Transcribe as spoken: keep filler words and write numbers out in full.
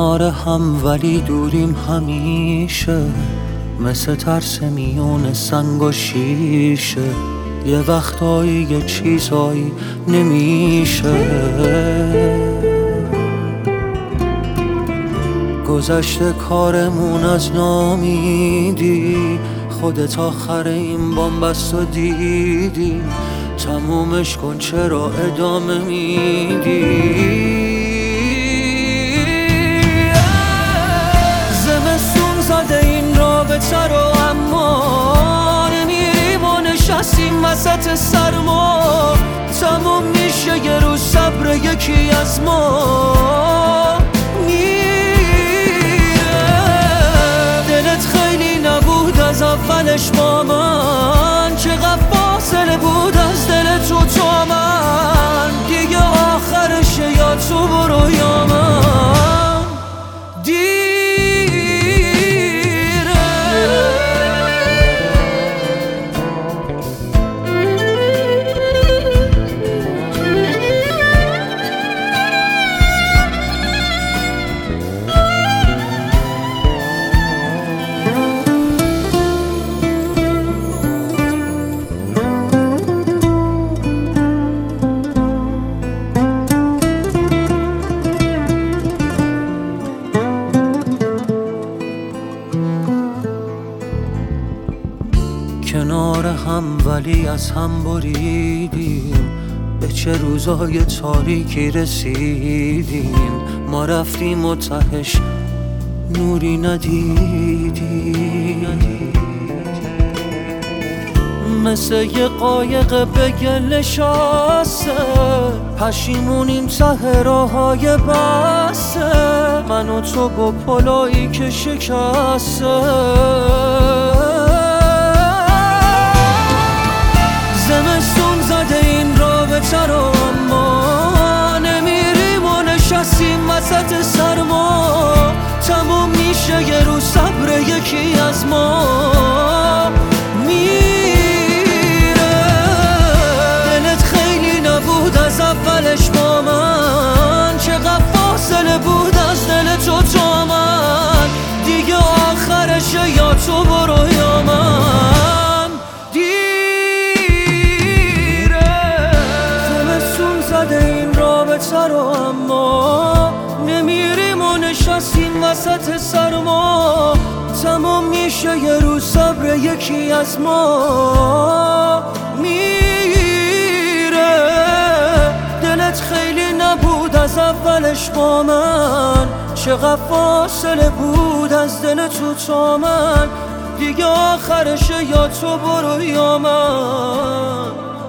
کنار هم ولی دوریم همیشه، مثل ترس میون سنگ و شیشه. یه وقتایی یه چیزایی نمیشه. گذشته کارمون از نامیدی، خودت آخر این بامبست و دیدی. تمومش کن چرا ادامه میدی؟ زمستون زده این رابطه رو، اما نمیریم و نشستیم وسط سرما. تموم میشه یه روز صبر یکی از ما میره. دلت خیلی نبود از اولش با من، چقدر فاصله بود از دل تو تا من. دیگه آخرشه یا تو برو یا من. دیره کنار هم ولی از هم بریدیم، به چه روزای تاریکی رسیدیم. ما رفتیم و تهش نوری ندیدیم. مثل یه قایق به گل نشسته، پشیمونیم ته راههای بسته. من و تو با پلایی که شکسته. زمستون زده این رابطه رو، اما نمیریم و نشستیم وسط سرما. تموم میشه یه روز صبر یکی از ما میره. دلت خیلی نبود از اولش با من، چقدر فاصله بود از دل تو تا من. دیگه آخرشه یا تو برو یا من. رو اما نمیریم و نشستیم وسط سرما. تمام میشه یه روز صبر یکی از ما میره. دلت خیلی نبود از اولش با من، چقدر فاصله بود از دل تو تا من. دیگه آخرشه یا تو برو یا من.